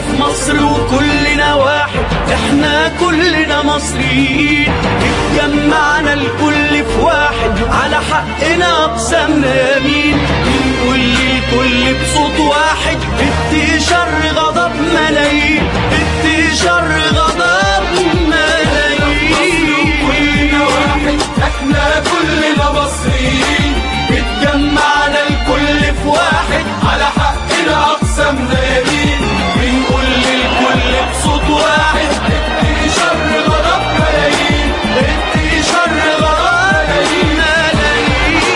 في مصر وكلنا واحد، احنا كلنا مصريين، اتجمعنا الكل في واحد، على حقنا اقسامنا يمين، بنقول للكل بصوت واحد، ادي شر غضب ملايين، ادي شر غضب ملايين. كلنا واحد، احنا كلنا مصريين، اتجمعنا الكل في واحد، على حقنا اقسامنا يمين، بنقول للكل بصوت واحد، ادي شر غضب ملايين، ادي شر غضب ملايين.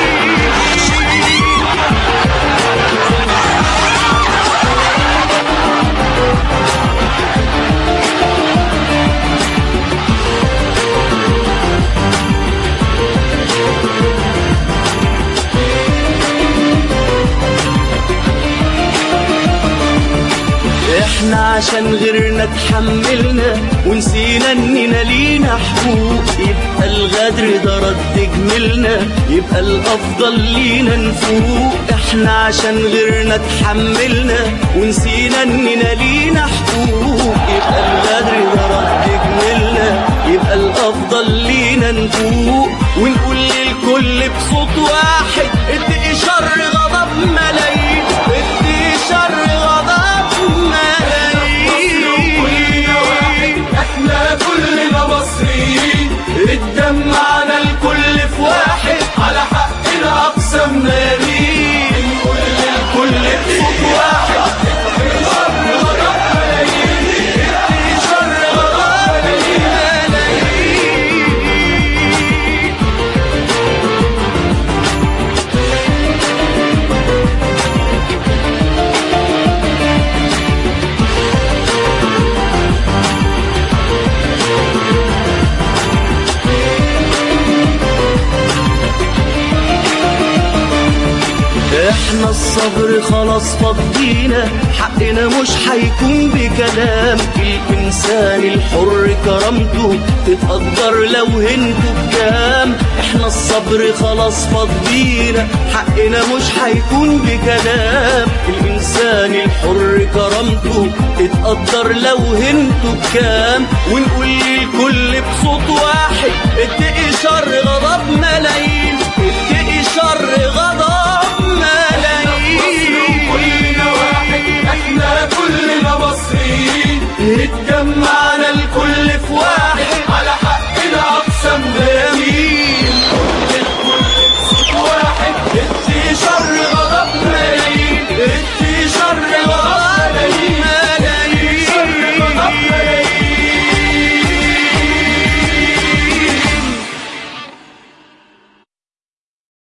احنا عشان غيرنا اتحملنا ونسينا اننا لينا حقوق، يبقى الغدر ده رد جميلنا، يبقى الافضل لينا نفوق. احنا عشان غيرنا اتحملنا ونسينا اننا لينا حقوق، يبقى الغدر ده رد جميلنا، يبقى الافضل لينا نفوق، ونقول للكل بصوت واحد، ادي شر غضب ملايين، ادي شر غضب ملايين. كلنا واحد، احنا كلنا مصريين، اتجمعنا الكل في واحد، على حقنا اقسامنا يمين، نقول للكل بصوت واحد، ادي شر غضب ملايين، ادي شر غضب ملايين. احنا الصبر خلاص فضينا، حقنا مش هيكون بكلام، الانسان الحر كرامته تتقدر لو هنته بكام. احنا الصبر خلاص فضينا، حقنا مش هيكون بكلام، الانسان الحر كرامته تتقدر لو هنته بكام، ونقول للكل بصوت واحد، اتقي شر غضب ملايين، اتقي شر غضب